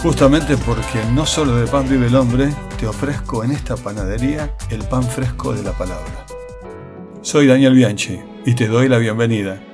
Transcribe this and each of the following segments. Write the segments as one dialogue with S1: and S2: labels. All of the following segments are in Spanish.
S1: Justamente porque no solo de pan vive el hombre, te ofrezco en esta panadería el pan fresco de la palabra. Soy Daniel Bianchi y te doy la bienvenida.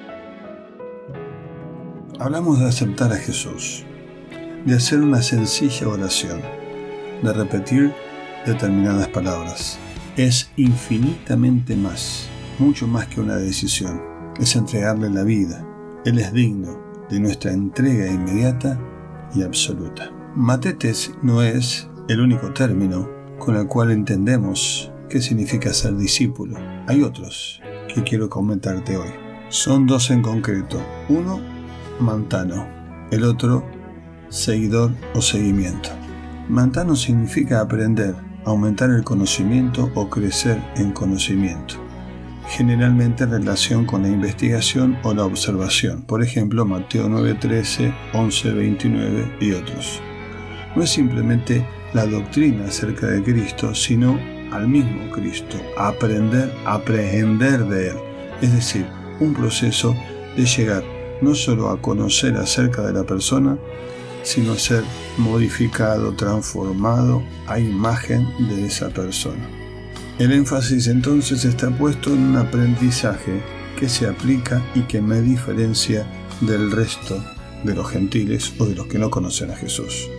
S1: Hablamos de aceptar a Jesús, de hacer una sencilla oración, de repetir determinadas palabras. Es infinitamente más, mucho más que una decisión. Es entregarle la vida. Él es digno de nuestra entrega inmediata y absoluta. Matetes no es el único término con el cual entendemos qué significa ser discípulo. Hay otros que quiero comentarte hoy. Son dos en concreto. Uno, mantano. El otro, seguidor o seguimiento. Mantano significa aprender, aumentar el conocimiento o crecer en conocimiento. Generalmente en relación con la investigación o la observación. Por ejemplo, Mateo 9:13, 11:29 y otros. No es simplemente la doctrina acerca de Cristo, sino al mismo Cristo, aprehender de Él. Es decir, un proceso de llegar no solo a conocer acerca de la persona, sino a ser modificado, transformado a imagen de esa persona. El énfasis entonces está puesto en un aprendizaje que se aplica y que me diferencia del resto de los gentiles o de los que no conocen a Jesús.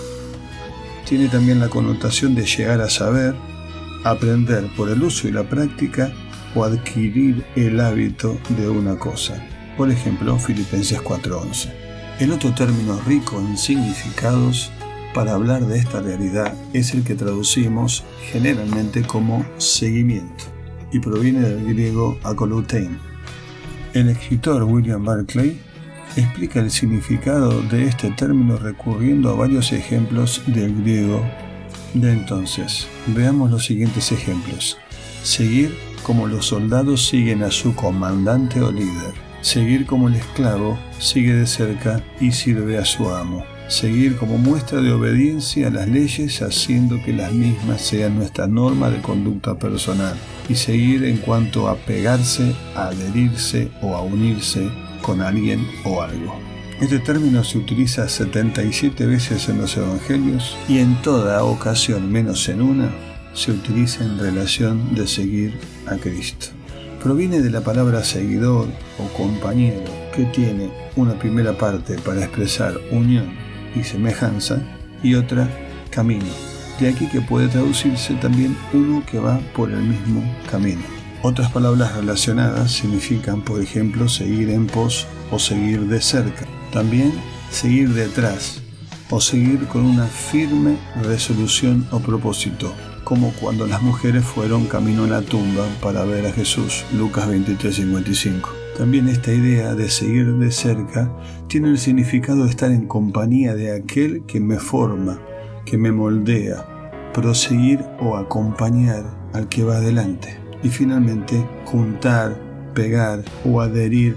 S1: Tiene también la connotación de llegar a saber, aprender por el uso y la práctica o adquirir el hábito de una cosa. Por ejemplo, Filipenses 4:11. El otro término rico en significados para hablar de esta realidad es el que traducimos generalmente como seguimiento y proviene del griego akolutein. El escritor William Barclay explica el significado de este término recurriendo a varios ejemplos del griego de entonces. Veamos los siguientes ejemplos. Seguir como los soldados siguen a su comandante o líder. Seguir como el esclavo sigue de cerca y sirve a su amo. Seguir como muestra de obediencia a las leyes haciendo que las mismas sean nuestra norma de conducta personal. Y seguir en cuanto a pegarse, a adherirse o a unirse con alguien o algo. Este término se utiliza 77 veces en los evangelios y en toda ocasión, menos en una, se utiliza en relación de seguir a Cristo. Proviene de la palabra seguidor o compañero, que tiene una primera parte para expresar unión y semejanza y otra camino. De aquí que puede traducirse también uno que va por el mismo camino. Otras palabras relacionadas significan, por ejemplo, seguir en pos o seguir de cerca. También seguir detrás o seguir con una firme resolución o propósito, como cuando las mujeres fueron camino a la tumba para ver a Jesús, Lucas 23:55. También esta idea de seguir de cerca tiene el significado de estar en compañía de aquel que me forma, que me moldea, proseguir o acompañar al que va adelante. Y finalmente, juntar, pegar o adherir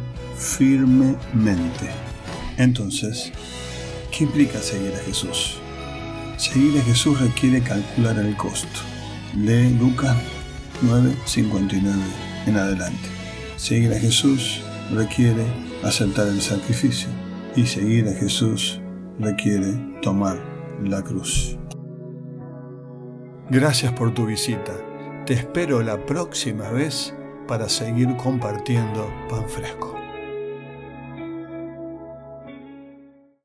S1: firmemente. Entonces, ¿qué implica seguir a Jesús? Seguir a Jesús requiere calcular el costo. Lee Lucas 9:59 en adelante. Seguir a Jesús requiere aceptar el sacrificio. Y seguir a Jesús requiere tomar la cruz. Gracias por tu visita. Te espero la próxima vez para seguir compartiendo pan fresco.